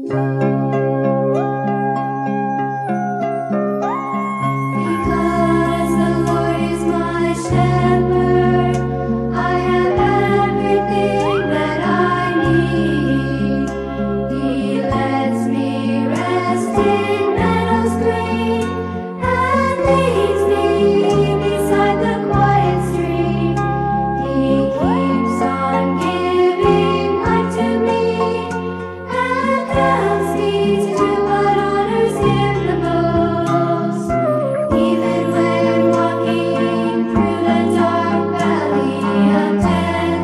Because the Lord is my shepherd, I have everything that I need. He lets me rest in meadows green and leads me beside the quiet stream. He keeps on giving life to me and helps me to what honors Him the most. Even when walking through the dark valley of death,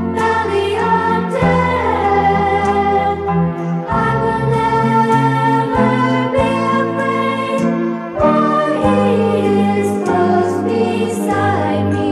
I will never be afraid, for He is close beside me,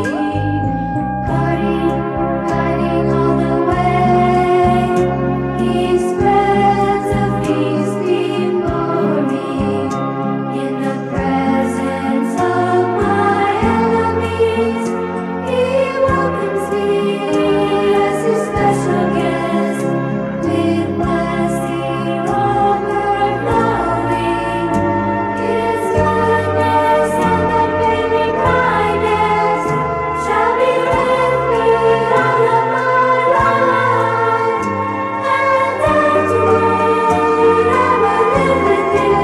guiding all the way. He spreads a feast before me in the presence of my enemies. He welcomes me as His special guest with blessing overflowing. His goodness and unfailing kindness shall be with me all of my life. And afterward I will live with You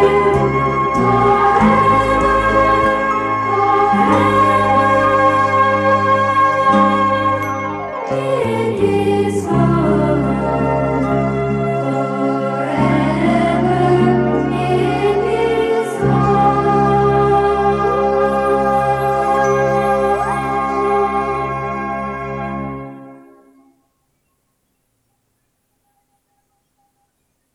forever, forever.